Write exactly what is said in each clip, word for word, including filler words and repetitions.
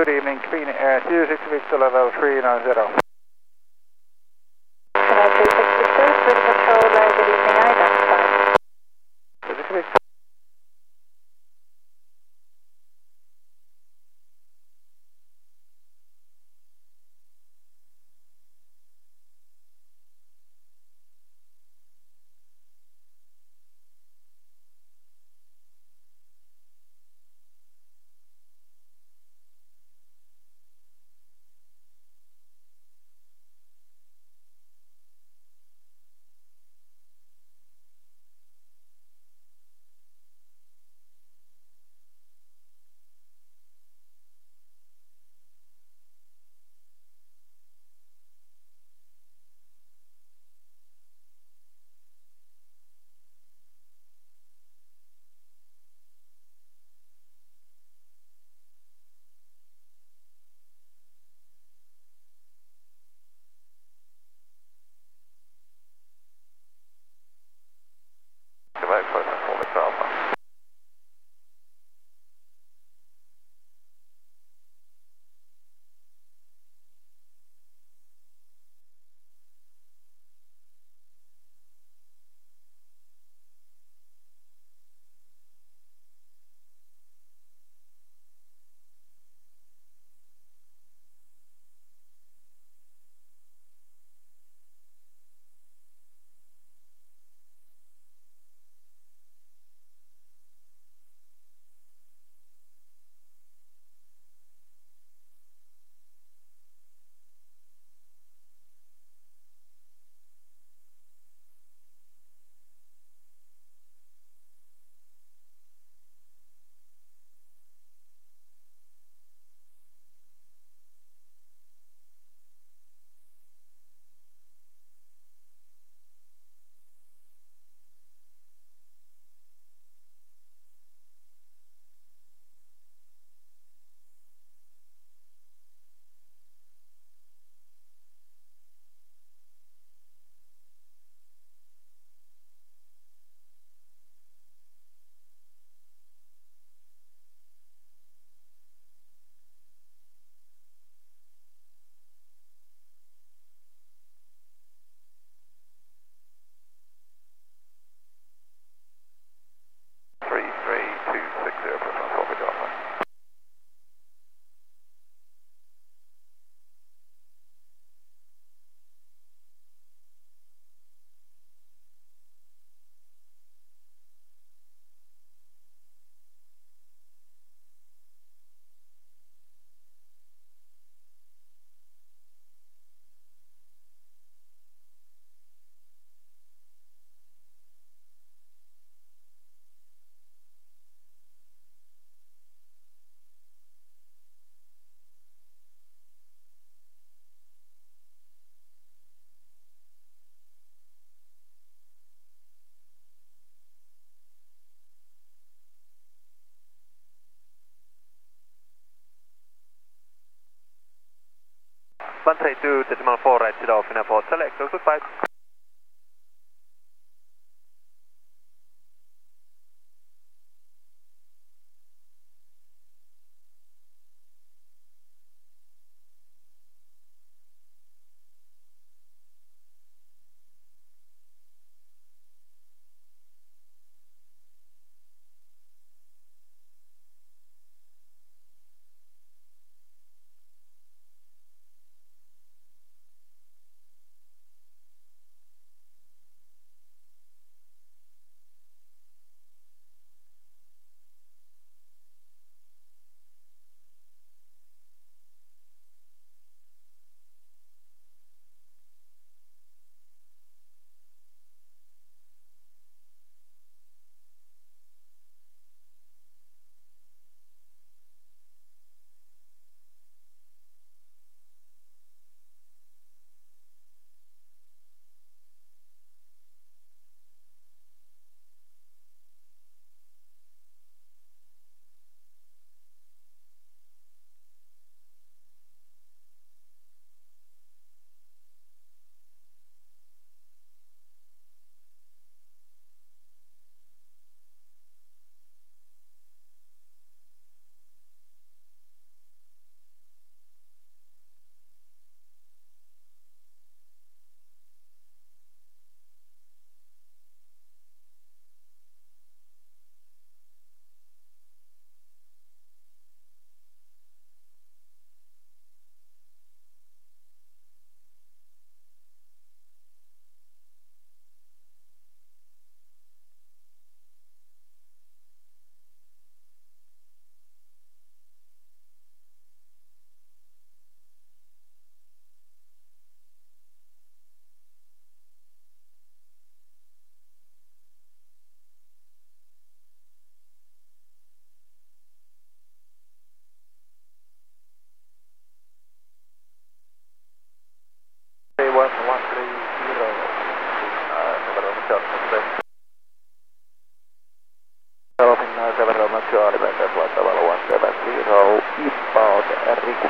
good evening, Queen Air zero six Victor level three nine zero. Hello, three six Victor, Cruise Patrol, uh, good evening, identified. zero six Victor. three three two six zero, Brooklyn, Four Alpha. one three two decimal four right to Dolphin Airport, select, goodbye. Delfin nine seven Roma Charlie, maintain flight level one seven zero, eastbound Riku.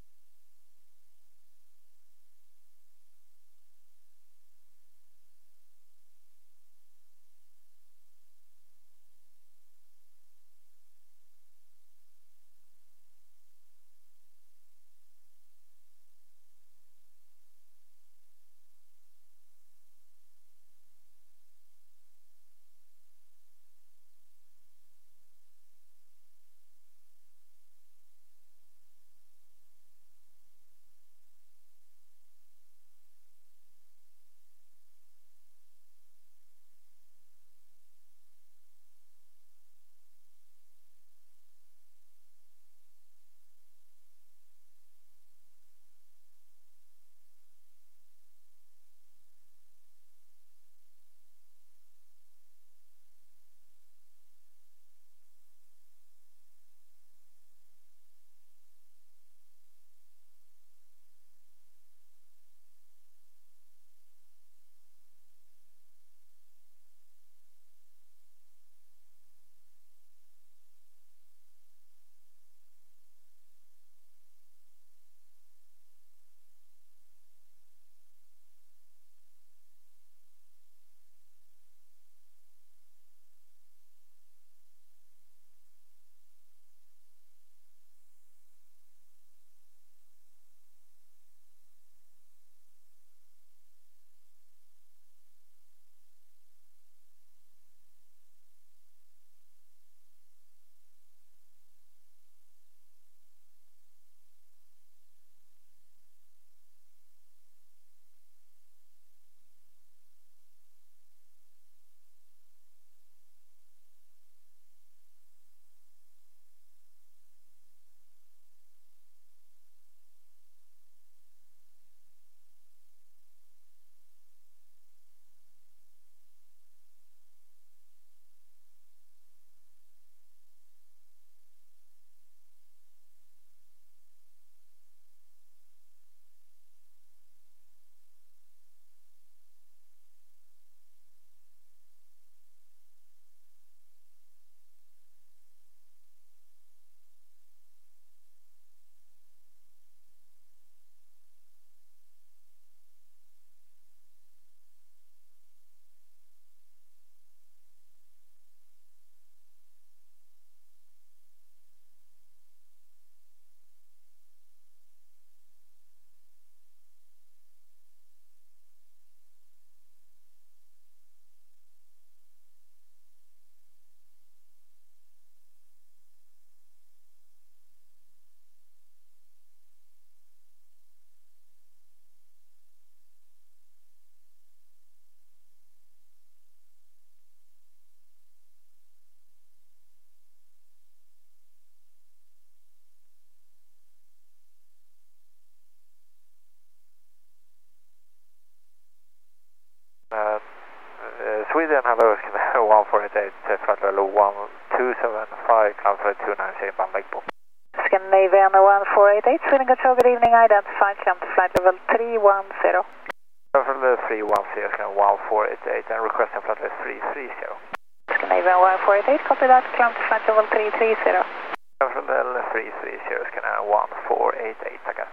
Uh, uh, Sweden, hello, one four eight eight, uh, flight level one two seven five, climb flight two nine zero, bound Lake Bull. Scandinavian one four eight eight, Sweden Control, good evening, identified, climb to flight level three one zero. Climb level three one zero, scan one four eight eight, and requesting flight level three three zero. Scandinavian one four eight eight, copy that, climb to flight level three three zero. Climb level three three zero, scan one four eight eight, tackar.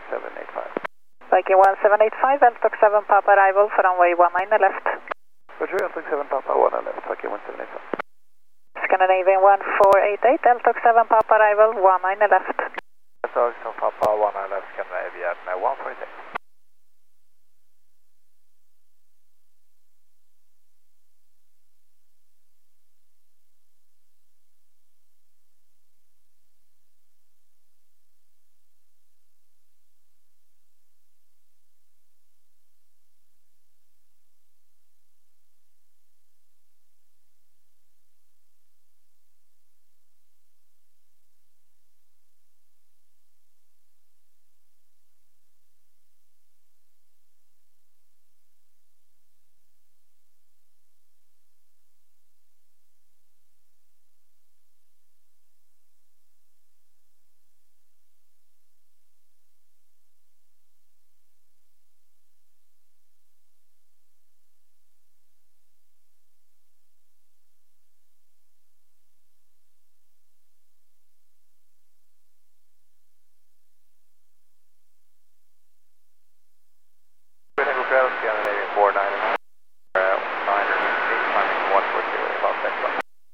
seven eight five. Viking one seven eight five, Eltox seven Papa arrival for runway one nine left. Roger, Eltox seven Papa one left, Viking one seven eight five. Scandinavian one four eight eight, Eltox seven Papa arrival one nine left. Eltox seven Papa one left, Scandinavian one four eight eight. Scandinavian four nine nine, nine eight, climbing one four zero, about that one.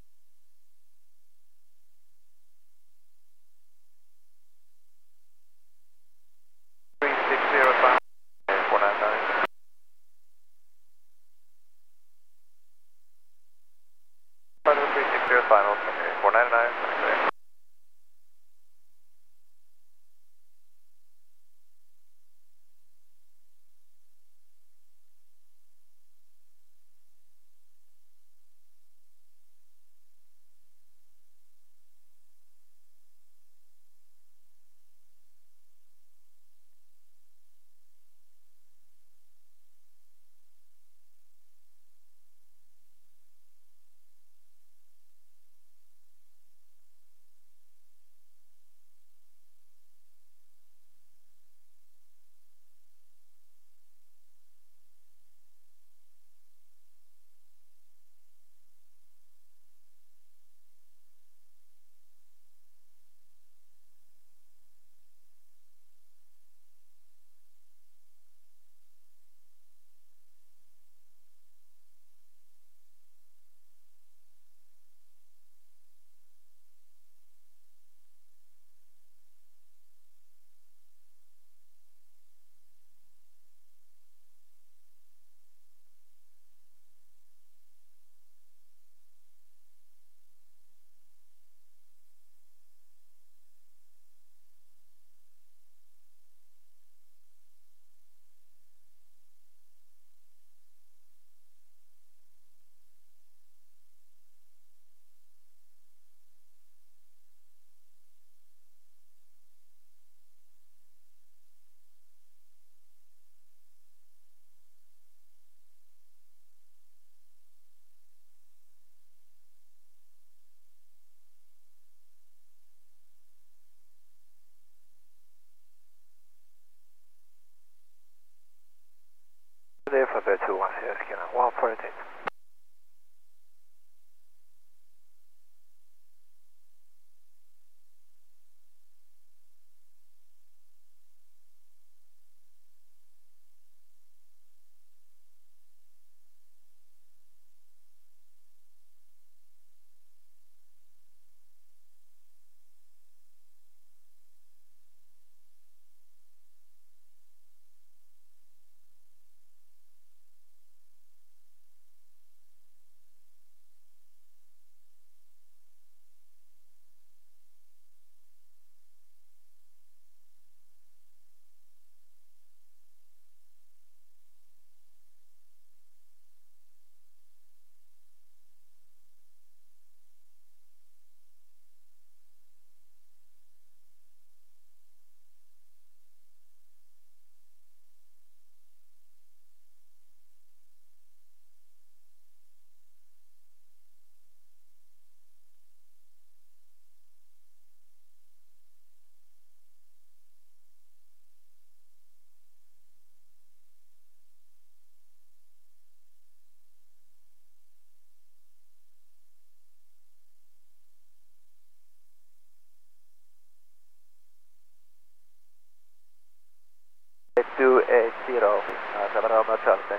three six zero, final, four nine nine. three six zero, final, four nine nine, clear. There for the two one zero, Scanner one four eight eight.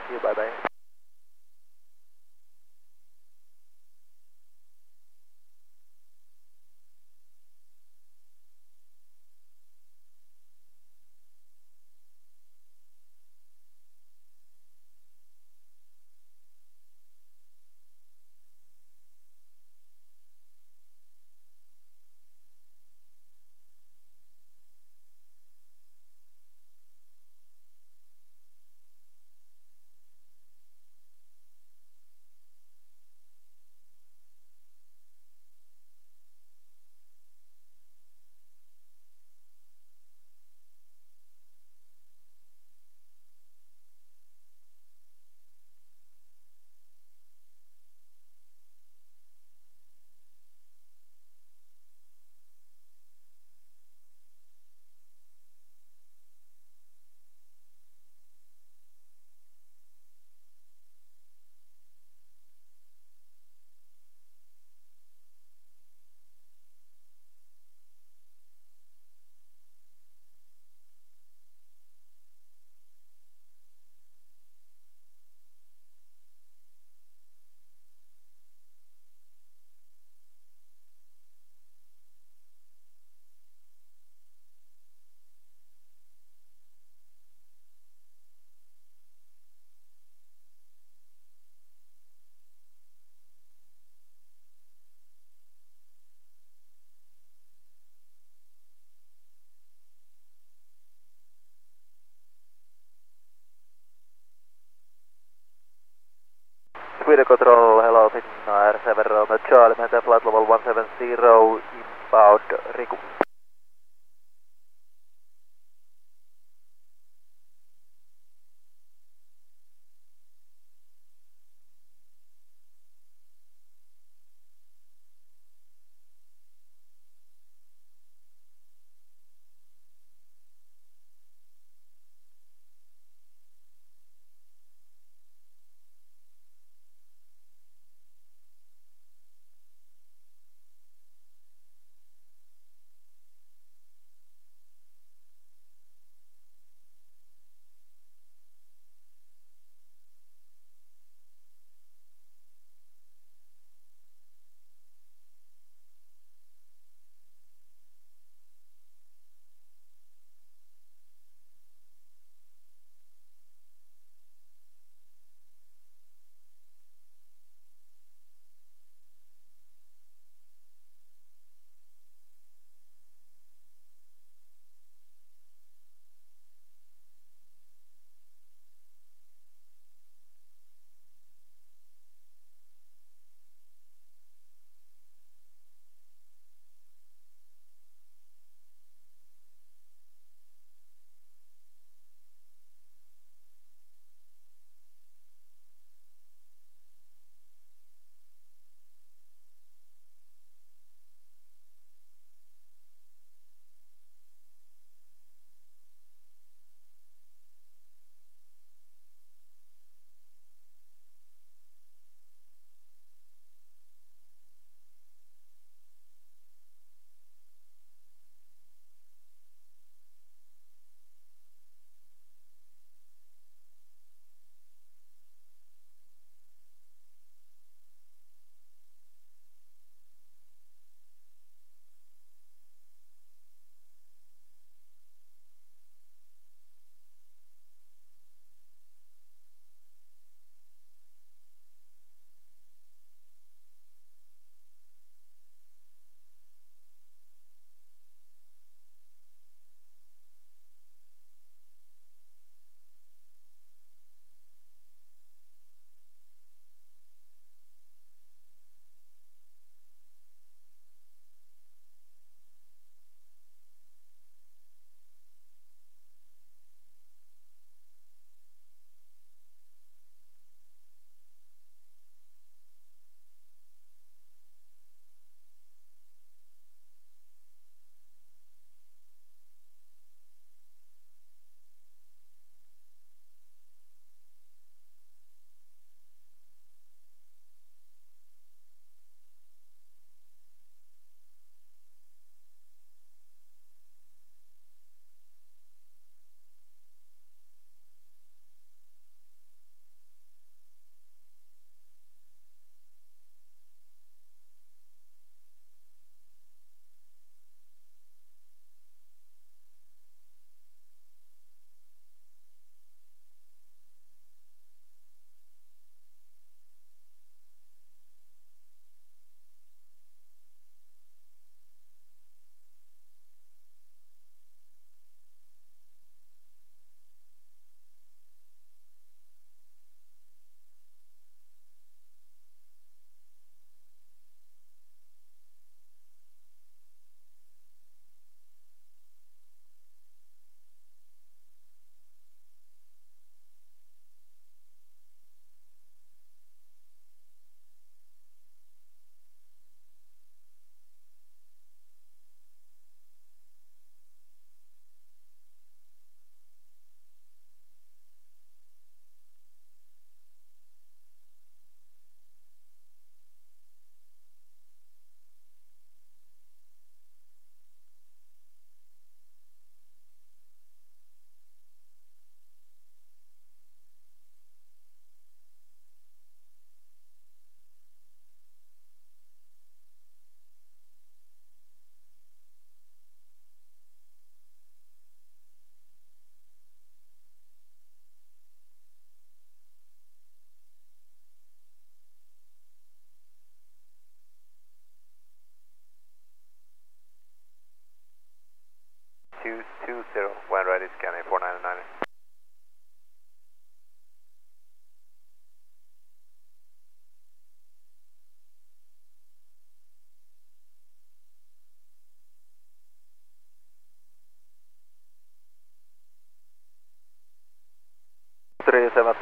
you, bye bye. Sweden Control, hello, Finnair seven Romeo Charlie, maintain flight level one seven zero, inbound Riku.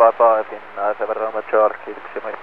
five five, Finnair seven Romeo Charlie, kiitoksia, moi.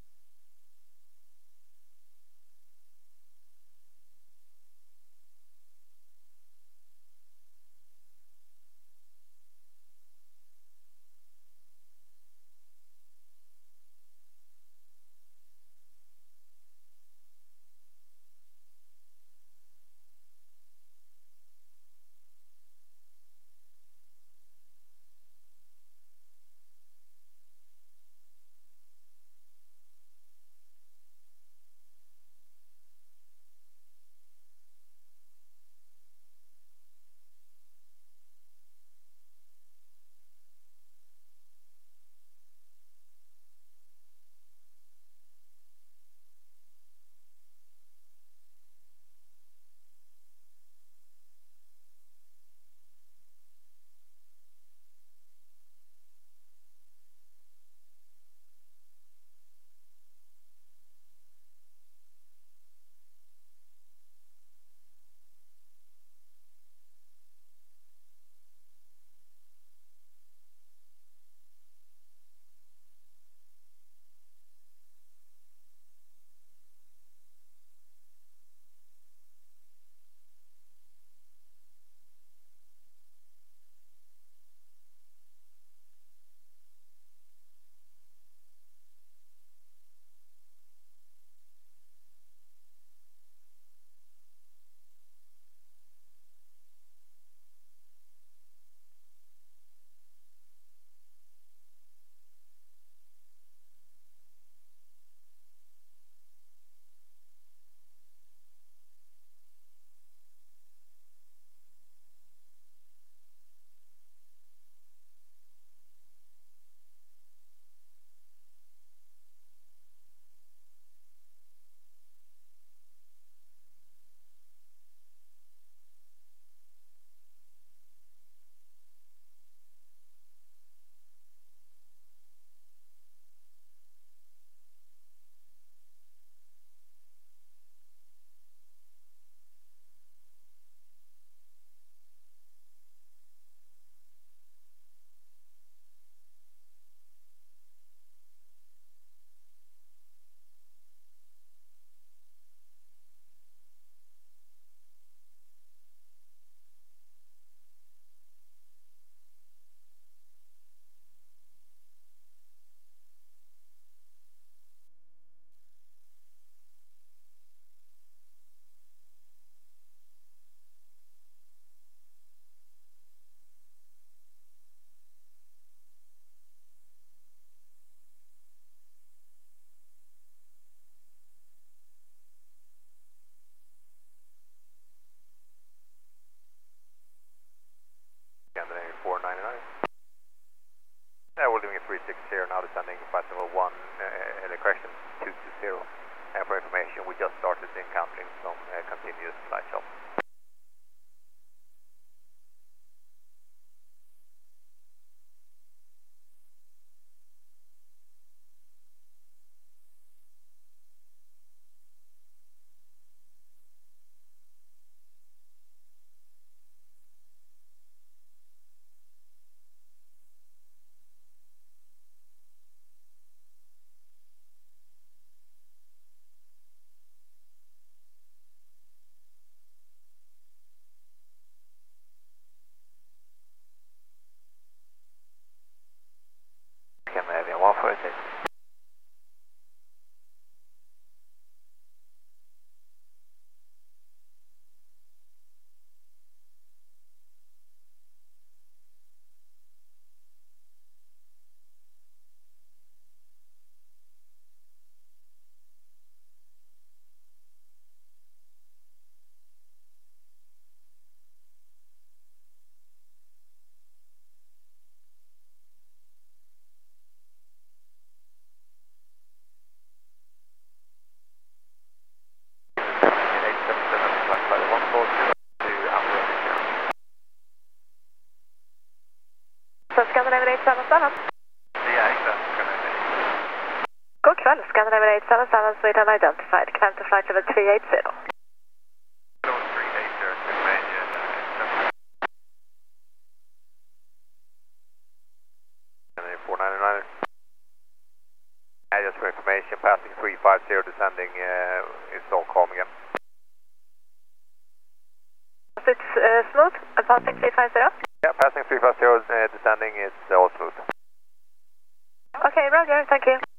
four ninety-nine. Yeah, we're leaving a three six here, now descending flight level one, uh, the correction two two zero. And for information, we just started encountering some uh, continuous flight shop. Scandinavian one four eight eight. Scandinavian eight seven seven. Yeah, exactly. Scandinavian. God kväll, Scandinavian eight seven seven, Swede unidentified. Climb to flight level three eight zero. three eight zero, Scandinavian. Scandinavian four ninety-nine. zero descending, uh, it's all calm again. It's uh, smooth, passing three five zero? Yeah, passing three five zero, uh, descending, it's all smooth. Okay, roger, thank you.